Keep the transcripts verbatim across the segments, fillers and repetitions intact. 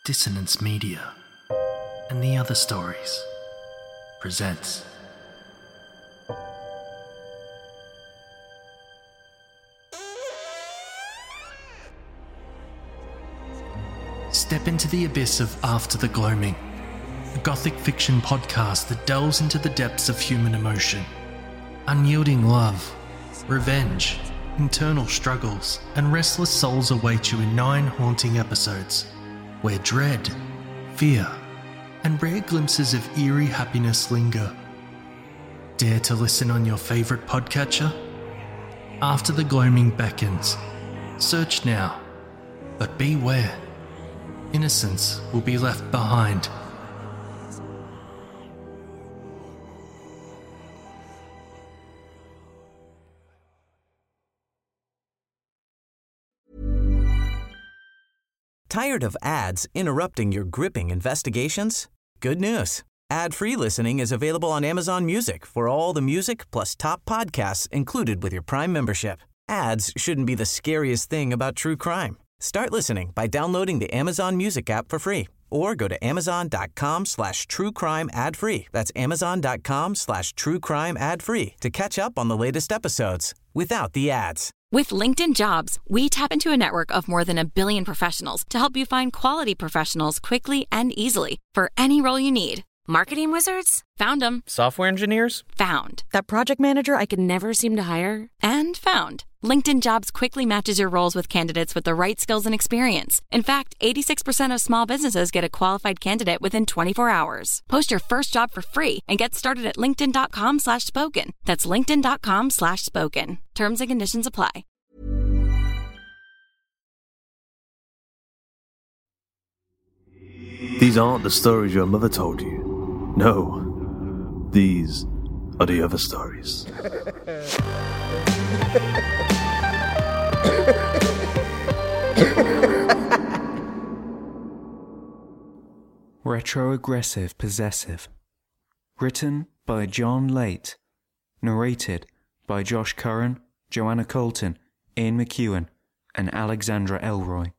Dissonance Media and the Other Stories presents Step into the abyss of After the Gloaming, a gothic fiction podcast that delves into the depths of human emotion, unyielding love, revenge, internal struggles, and restless souls await you in nine haunting episodes, where dread, fear, and rare glimpses of eerie happiness linger. Dare to listen on your favourite podcatcher? After the Gloaming beckons. Search now, but beware. Innocence will be left behind. Tired of ads interrupting your gripping investigations? Good news. Ad-free listening is available on Amazon Music for all the music plus top podcasts included with your Prime membership. Ads shouldn't be the scariest thing about true crime. Start listening by downloading the Amazon Music app for free or go to amazon.com slash true crime ad free. That's amazon.com slash true crime ad free to catch up on the latest episodes without the ads. With LinkedIn Jobs, we tap into a network of more than a billion professionals to help you find quality professionals quickly and easily for any role you need. Marketing wizards? Found them. Software engineers? Found. That project manager I could never seem to hire? And found. LinkedIn Jobs quickly matches your roles with candidates with the right skills and experience. In fact, eighty-six percent of small businesses get a qualified candidate within twenty-four hours. Post your first job for free and get started at linkedin.com slash spoken. That's linkedin.com slash spoken. Terms and conditions apply. These aren't the stories your mother told you. No, these are the other stories. Retroaggressive Possessive. Written by John Late. Narrated by Josh Curran, Joanna Colton, Ian McEwen, and Alexandra Elroy.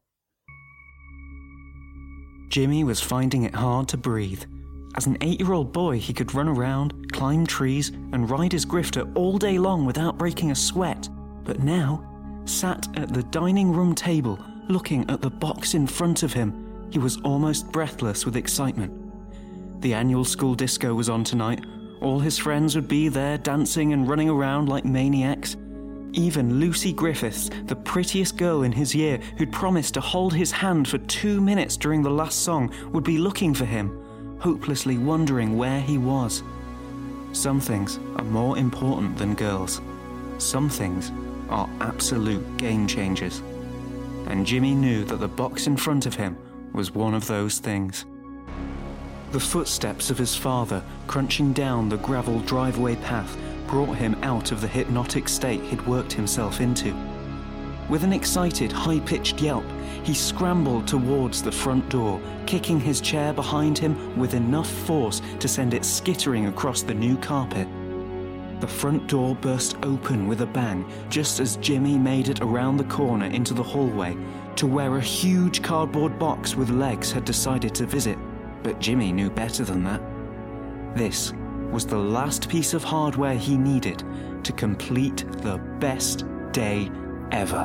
Jimmy was finding it hard to breathe. As an eight-year-old boy, he could run around, climb trees, and ride his grifter all day long without breaking a sweat. But now, sat at the dining room table, looking at the box in front of him, he was almost breathless with excitement. The annual school disco was on tonight. All his friends would be there dancing and running around like maniacs. Even Lucy Griffiths, the prettiest girl in his year who'd promised to hold his hand for two minutes during the last song, would be looking for him, hopelessly wondering where he was. Some things are more important than girls. Some things are absolute game changers. And Jimmy knew that the box in front of him was one of those things. The footsteps of his father crunching down the gravel driveway path brought him out of the hypnotic state he'd worked himself into. With an excited, high-pitched yelp, he scrambled towards the front door, kicking his chair behind him with enough force to send it skittering across the new carpet. The front door burst open with a bang, just as Jimmy made it around the corner into the hallway, to where a huge cardboard box with legs had decided to visit. But Jimmy knew better than that. This was the last piece of hardware he needed to complete the best day ever.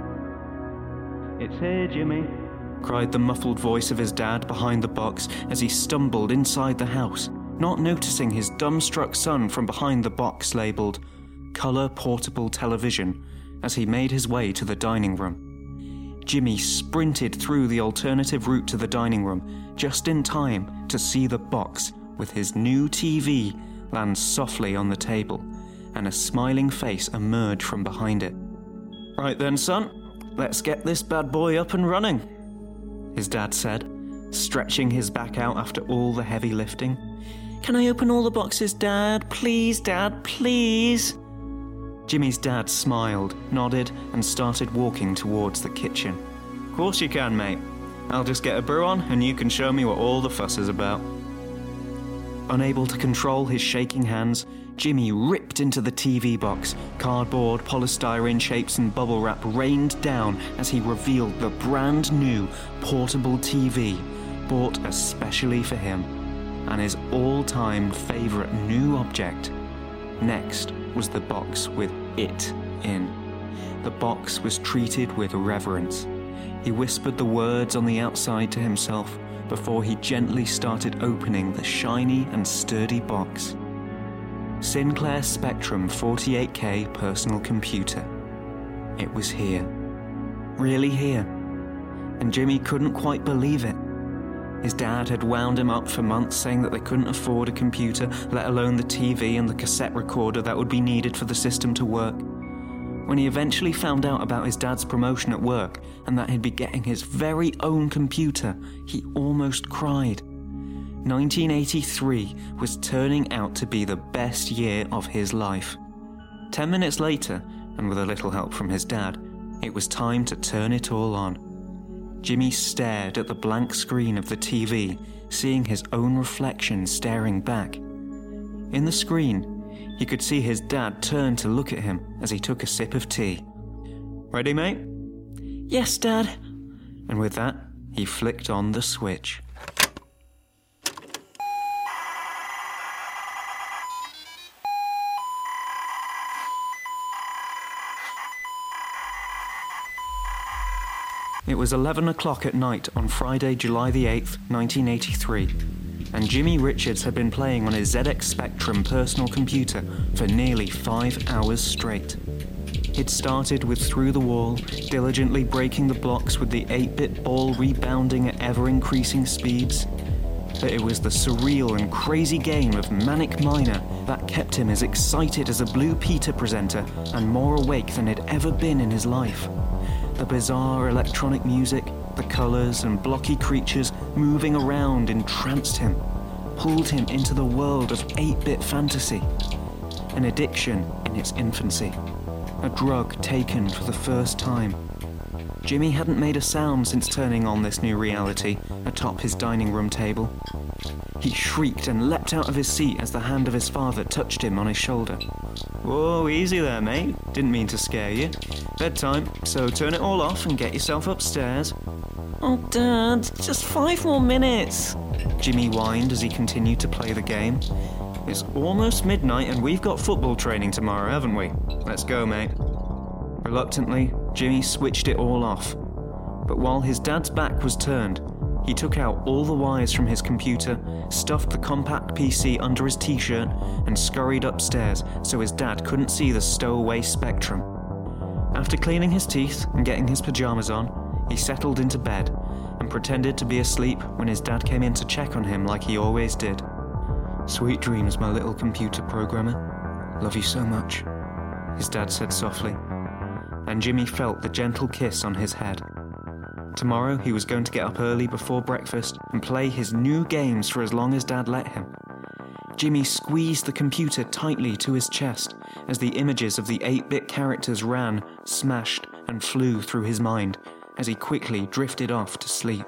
"It's here, Jimmy," cried the muffled voice of his dad behind the box as he stumbled inside the house, not noticing his dumbstruck son from behind the box labelled Colour Portable Television as he made his way to the dining room. Jimmy sprinted through the alternative route to the dining room just in time to see the box with his new T V land softly on the table and a smiling face emerge from behind it. "Right then, son, let's get this bad boy up and running," his dad said, stretching his back out after all the heavy lifting. "Can I open all the boxes, Dad? Please, Dad, please." Jimmy's dad smiled, nodded, and started walking towards the kitchen. "Of course you can, mate. I'll just get a brew on and you can show me what all the fuss is about." Unable to control his shaking hands, Jimmy ripped into the T V box. Cardboard, polystyrene shapes and bubble wrap rained down as he revealed the brand new portable T V, bought especially for him, and his all-time favourite new object. Next was the box with it in. The box was treated with reverence. He whispered the words on the outside to himself before he gently started opening the shiny and sturdy box. Sinclair Spectrum forty-eight K personal computer. It was here. Really here. And Jimmy couldn't quite believe it. His dad had wound him up for months saying that they couldn't afford a computer, let alone the T V and the cassette recorder that would be needed for the system to work. When he eventually found out about his dad's promotion at work and that he'd be getting his very own computer, he almost cried. nineteen eighty-three was turning out to be the best year of his life. Ten minutes later, and with a little help from his dad, it was time to turn it all on. Jimmy stared at the blank screen of the T V, seeing his own reflection staring back. In the screen, he could see his dad turn to look at him as he took a sip of tea. "Ready, mate?" "Yes, Dad." And with that, he flicked on the switch. It was eleven o'clock at night on Friday, July the eighth, nineteen eighty-three, and Jimmy Richards had been playing on his Z X Spectrum personal computer for nearly five hours straight. He'd started with Through the Wall, diligently breaking the blocks with the eight-bit ball rebounding at ever-increasing speeds. But it was the surreal and crazy game of Manic Miner that kept him as excited as a Blue Peter presenter and more awake than he'd ever been in his life. The bizarre electronic music, the colours and blocky creatures moving around entranced him, pulled him into the world of eight-bit fantasy. An addiction in its infancy. A drug taken for the first time. Jimmy hadn't made a sound since turning on this new reality atop his dining room table. He shrieked and leapt out of his seat as the hand of his father touched him on his shoulder. "Whoa, easy there, mate. Didn't mean to scare you. Bedtime, so turn it all off and get yourself upstairs." "Oh, Dad, just five more minutes," Jimmy whined as he continued to play the game. "It's almost midnight and we've got football training tomorrow, haven't we? Let's go, mate." Reluctantly, Jimmy switched it all off. But while his dad's back was turned, he took out all the wires from his computer, stuffed the compact P C under his t-shirt, and scurried upstairs so his dad couldn't see the stowaway Spectrum. After cleaning his teeth and getting his pajamas on, he settled into bed and pretended to be asleep when his dad came in to check on him like he always did. "Sweet dreams, my little computer programmer. Love you so much," his dad said softly, and Jimmy felt the gentle kiss on his head. Tomorrow he was going to get up early before breakfast and play his new games for as long as Dad let him. Jimmy squeezed the computer tightly to his chest as the images of the eight-bit characters ran, smashed, and flew through his mind as he quickly drifted off to sleep.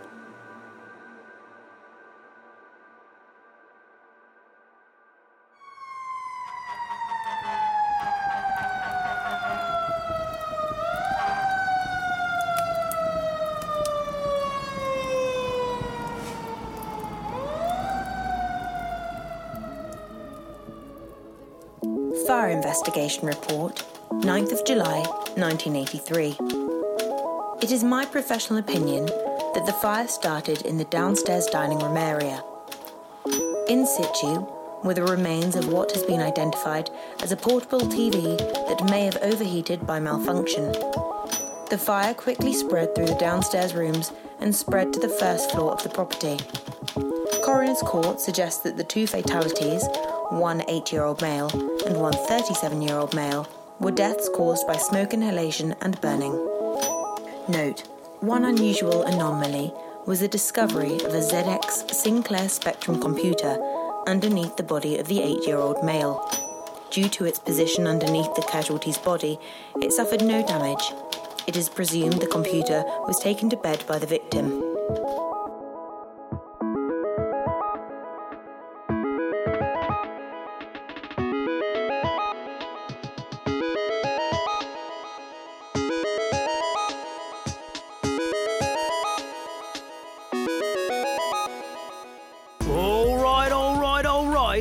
Fire Investigation Report, ninth of July, nineteen eighty-three. It is my professional opinion that the fire started in the downstairs dining room area. In situ were the remains of what has been identified as a portable T V that may have overheated by malfunction. The fire quickly spread through the downstairs rooms and spread to the first floor of the property. Coroner's Court suggests that the two fatalities, one eight-year-old male and one thirty-seven-year-old male, were deaths caused by smoke inhalation and burning. Note, one unusual anomaly was the discovery of a Z X Sinclair Spectrum computer underneath the body of the eight-year-old male. Due to its position underneath the casualty's body, it suffered no damage. It is presumed the computer was taken to bed by the victim.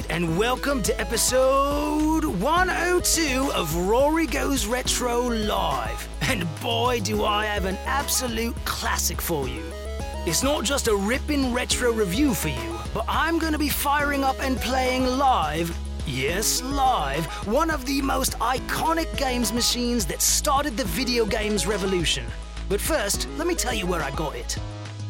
and welcome to episode one oh two of Rory Goes Retro Live. And boy, do I have an absolute classic for you. It's not just a ripping retro review for you, but I'm going to be firing up and playing live, yes, live, one of the most iconic games machines that started the video games revolution. But first, let me tell you where I got it.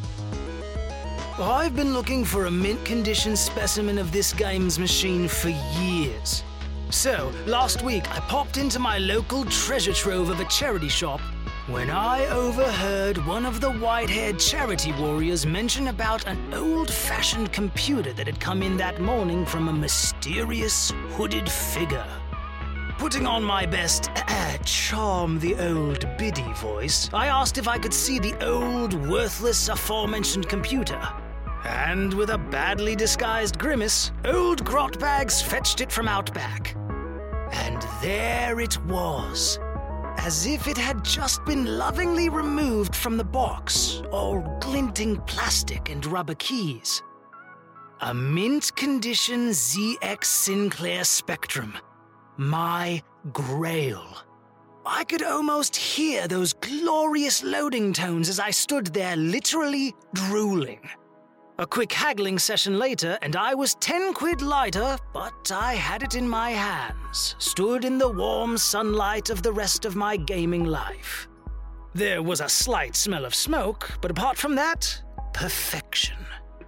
I've been looking for a mint condition specimen of this games machine for years. So, last week I popped into my local treasure trove of a charity shop when I overheard one of the white-haired charity warriors mention about an old-fashioned computer that had come in that morning from a mysterious hooded figure. Putting on my best charm the old biddy voice, I asked if I could see the old, worthless, aforementioned computer. And with a badly disguised grimace, old Grotbags fetched it from out back. And there it was, as if it had just been lovingly removed from the box, all glinting plastic and rubber keys. A mint condition Z X Sinclair Spectrum. My grail. I could almost hear those glorious loading tones as I stood there literally drooling. A quick haggling session later, and I was ten quid lighter, but I had it in my hands, stood in the warm sunlight of the rest of my gaming life. There was a slight smell of smoke, but apart from that, perfection.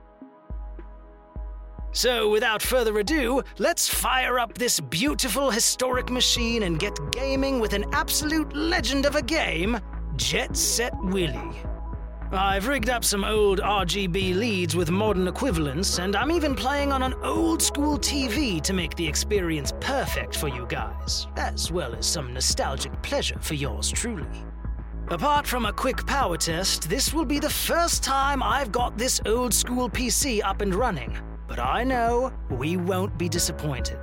So without further ado, let's fire up this beautiful historic machine and get gaming with an absolute legend of a game, Jet Set Willy. I've rigged up some old R G B leads with modern equivalents, and I'm even playing on an old-school T V to make the experience perfect for you guys, as well as some nostalgic pleasure for yours truly. Apart from a quick power test, this will be the first time I've got this old-school P C up and running, but I know we won't be disappointed.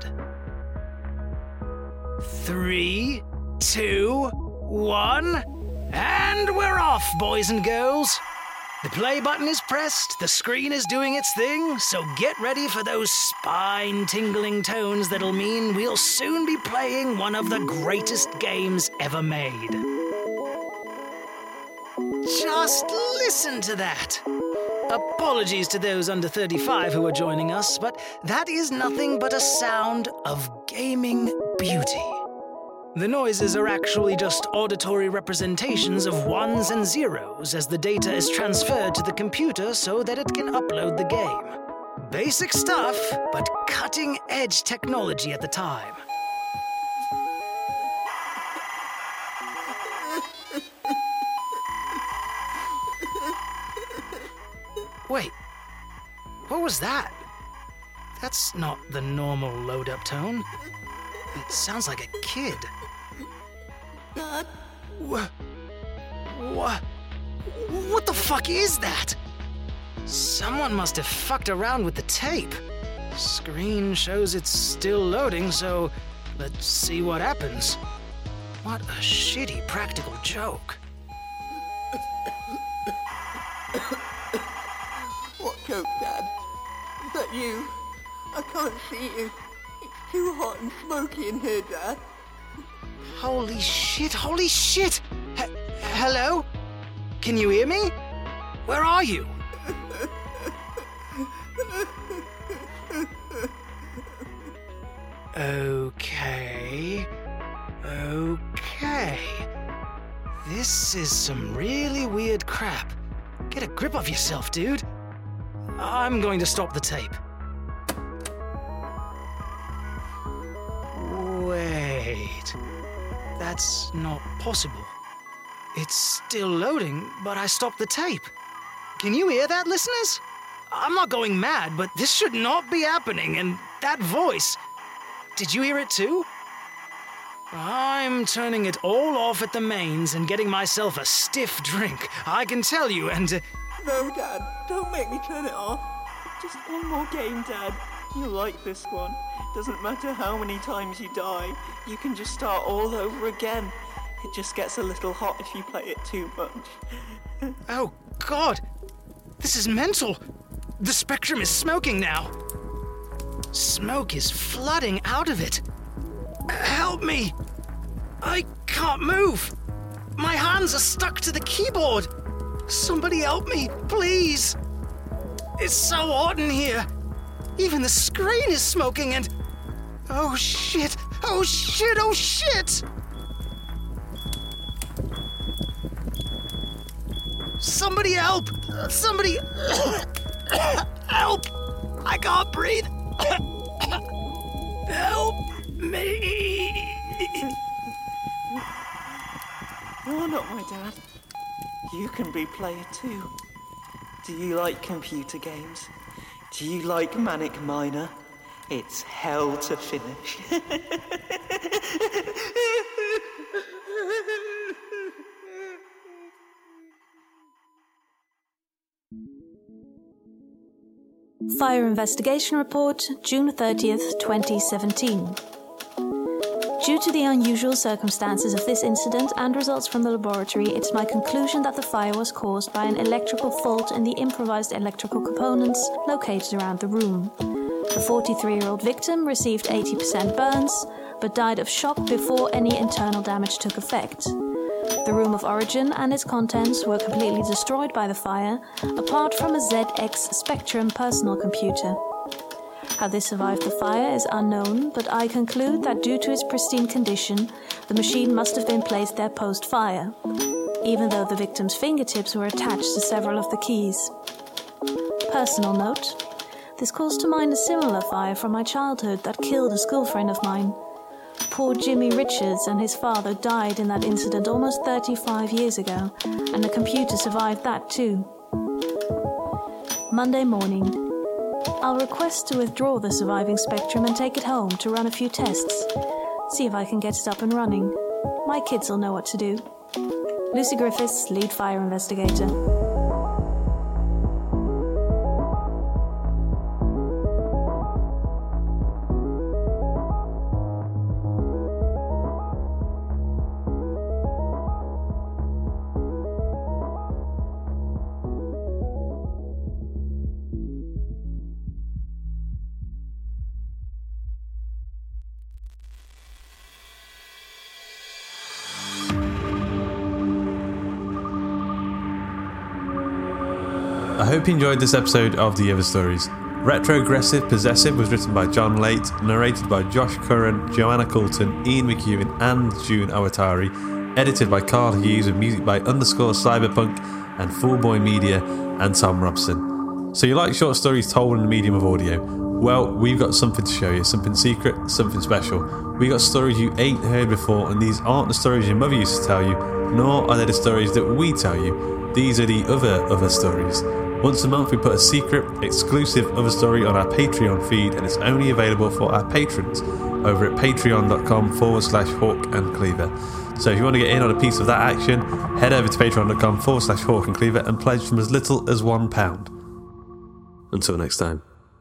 Three, two, one... And we're off, boys and girls. The play button is pressed, the screen is doing its thing, so get ready for those spine-tingling tones that'll mean we'll soon be playing one of the greatest games ever made. Just listen to that. Apologies to those under thirty-five who are joining us, but that is nothing but a sound of gaming beauty. The noises are actually just auditory representations of ones and zeros as the data is transferred to the computer so that it can upload the game. Basic stuff, but cutting-edge technology at the time. Wait, what was that? That's not the normal load-up tone. It sounds like a kid. Dad? What? What? What the fuck is that? Someone must have fucked around with the tape. Screen shows it's still loading, so let's see what happens. What a shitty practical joke. What joke, Dad? Is that you? I can't see you. It's too hot and smoky in here, Dad. Holy shit, holy shit! H- hello? Can you hear me? Where are you? Okay. Okay. This is some really weird crap. Get a grip of yourself, dude. I'm going to stop the tape. Wait. That's not possible. It's still loading, but I stopped the tape. Can you hear that, listeners? I'm not going mad, but this should not be happening, and that voice... Did you hear it too? I'm turning it all off at the mains and getting myself a stiff drink, I can tell you, and... Uh... No, Dad, don't make me turn it off. Just one more game, Dad. You'll like this one. Doesn't matter how many times you die, you can just start all over again. It just gets a little hot if you play it too much. Oh, God! This is mental! The Spectrum is smoking now! Smoke is flooding out of it. Help me! I can't move! My hands are stuck to the keyboard! Somebody help me, please! It's so hot in here! Even the screen is smoking and... Oh shit! Oh shit! Oh shit! Somebody help! Somebody... help! I can't breathe! Help me! You're not my dad. You can be player too. Do you like computer games? Do you like Manic Miner? It's hell to finish. Fire Investigation Report, June thirtieth, twenty seventeen. Due to the unusual circumstances of this incident and results from the laboratory, it is my conclusion that the fire was caused by an electrical fault in the improvised electrical components located around the room. The forty-three-year-old victim received eighty percent burns, but died of shock before any internal damage took effect. The room of origin and its contents were completely destroyed by the fire, apart from a Z X Spectrum personal computer. How this survived the fire is unknown, but I conclude that due to its pristine condition, the machine must have been placed there post-fire, even though the victim's fingertips were attached to several of the keys. Personal note: this calls to mind a similar fire from my childhood that killed a school friend of mine. Poor Jimmy Richards and his father died in that incident almost thirty-five years ago, and the computer survived that too. Monday morning. I'll request to withdraw the surviving Spectrum and take it home to run a few tests. See if I can get it up and running. My kids will know what to do. Lucy Griffiths, lead fire investigator. I hope you enjoyed this episode of The Other Stories. Retrogressive Possessive was written by John Late, narrated by Josh Curran, Joanna Coulton, Ian McEwen and June Awatari, edited by Carl Hughes with music by underscore cyberpunk and Fullboy Media and Tom Robson. So you like short stories told in the medium of audio? Well, we've got something to show you, something secret, something special. We got stories you ain't heard before, and these aren't the stories your mother used to tell you, nor are they the stories that we tell you. These are the other other stories. Once a month we put a secret, exclusive other story on our Patreon feed, and it's only available for our patrons over at patreon.com forward slash Hawk and Cleaver. So if you want to get in on a piece of that action, head over to patreon.com forward slash Hawk and Cleaver and pledge from as little as one pound. Until next time.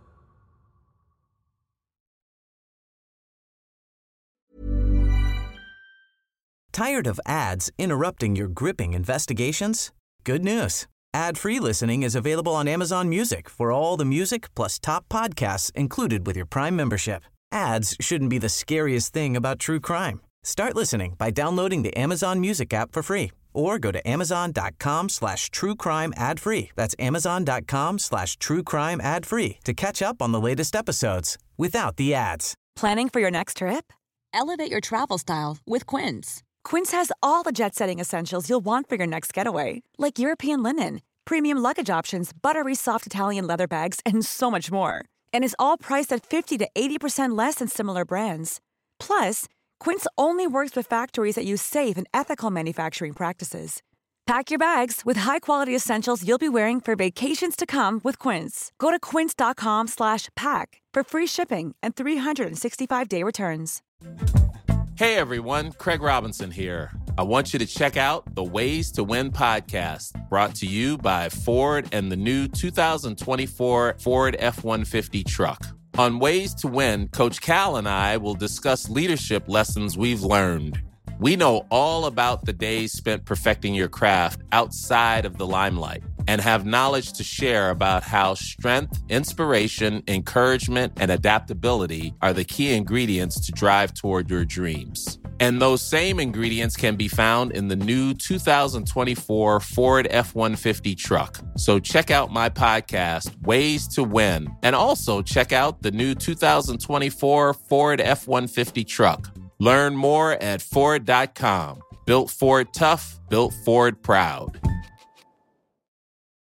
Tired of ads interrupting your gripping investigations? Good news. Ad-free listening is available on Amazon Music for all the music plus top podcasts included with your Prime membership. Ads shouldn't be the scariest thing about true crime. Start listening by downloading the Amazon Music app for free or go to amazon.com slash true crime ad free. That's amazon.com slash true crime ad free to catch up on the latest episodes without the ads. Planning for your next trip? Elevate your travel style with Quince. Quince has all the jet-setting essentials you'll want for your next getaway, like European linen, premium luggage options, buttery soft Italian leather bags, and so much more. And is all priced at fifty to eighty percent less than similar brands. Plus, Quince only works with factories that use safe and ethical manufacturing practices. Pack your bags with high-quality essentials you'll be wearing for vacations to come with Quince. Go to quince.com slash pack for free shipping and three sixty-five day returns. Hey everyone, Craig Robinson here. I want you to check out the Ways to Win podcast, brought to you by Ford and the new two thousand twenty-four Ford F one fifty truck. On Ways to Win, Coach Cal and I will discuss leadership lessons we've learned. We know all about the days spent perfecting your craft outside of the limelight. and have knowledge to share about how strength, inspiration, encouragement, and adaptability are the key ingredients to drive toward your dreams. And those same ingredients can be found in the new two thousand twenty-four Ford F one fifty truck. So check out my podcast, Ways to Win, and also check out the new two thousand twenty-four Ford F one fifty truck. Learn more at Ford dot com. Built Ford tough, built Ford proud.